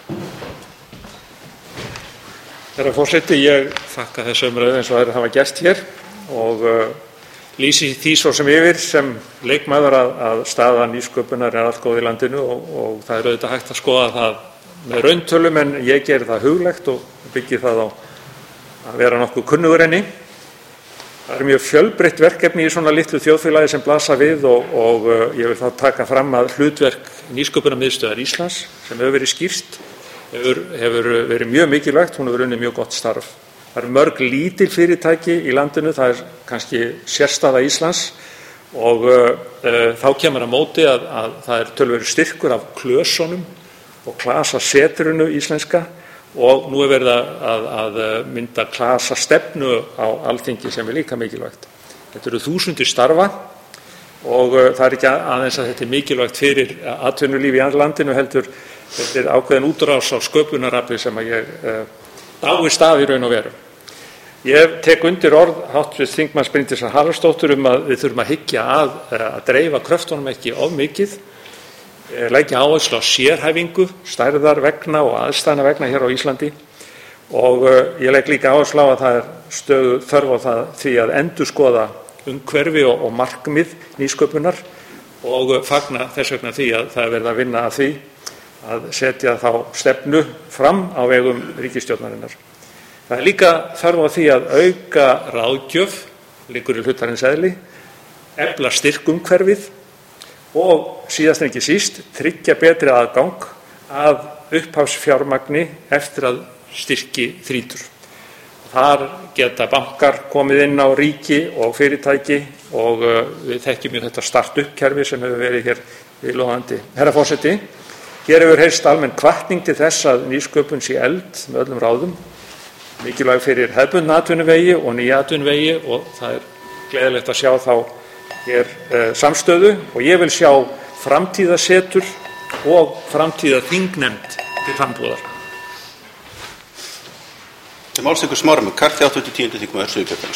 Herra forseti, ég þakka þessa umræðu eins og aðrir hafa gert hér og lýsi því svo sem yfir sem leikmaður að staða nýsköpunar allt góð í landinu og það auðvitað hægt að skoða það með rauntölum en ég geri það huglegt og byggi það á að vera nokkuð kunnugur henni. Það mjög fjölbreytt verkefni í svona litlu þjóðfélagi sem blasa við og ég vil þá taka fram að hlutverk Nýsköpunarmiðstöðvar Íslands sem hefur verið skýrt hefur verið mjög mikilvægt, hún hefur unnið mjög gott starf. Það eru mörg lítil fyrirtæki í landinu, það kannski sérstaða Íslands og þá kemur á móti að það töluverður styrkur af klösunum og klasasetrinu íslenska og nú verið að mynda klasastefnu á Alþingi sem líka mikilvægt. Þetta eru þúsundir starfa og það ekki aðeins að þetta mikilvægt fyrir atvinnulíf í landinu heldur þetta ákveðin útrás á sköpunarafli sem ég dáist af í raun og veru. Ég tek undir orð hv. þingmanns Bryndísar Haraldsdóttur að við þurfum að hyggja að dreifa kröftunum ekki of mikið, leggja áherslu á sérhæfingu, stærðar vegna og aðstæðna vegna hér á Íslandi og ég legg líka áherslu á að það stöðu þörf á því að endurskoða umhverfi og markmið nýsköpunar og fagna þess vegna því að það er verið að vinna að því að setja þá stefnu fram á vegum ríkisstjórnarinnar. Það er líka þörf á því að auka ráðgjöf, liggur í hlutarins eðli, efla styrkumhverfið og síðast en ekki síst tryggja betri aðgang að upphafsfjármagni eftir að styrki þrýtur. Þar geta bankar komið inn á ríki og fyrirtæki og við þekkjum þetta start-up-kerfi sem hefur verið hér viðloðandi. Herra forseti, hér hefur heyrst almenn hvatning til þess að nýsköpun sé efld með öllum ráðum, mikilvæg fyrir hefðbundna atvinnuvegi og nýja atvinnuvegi og það gleðilegt að sjá þá hér samstöðu og ég vil sjá framtíðarsetur og framtíðarþingnefnd til frambúðar. Til máls tekur Smári McCarthy, 10. þingmaður Suðurkjördæmis.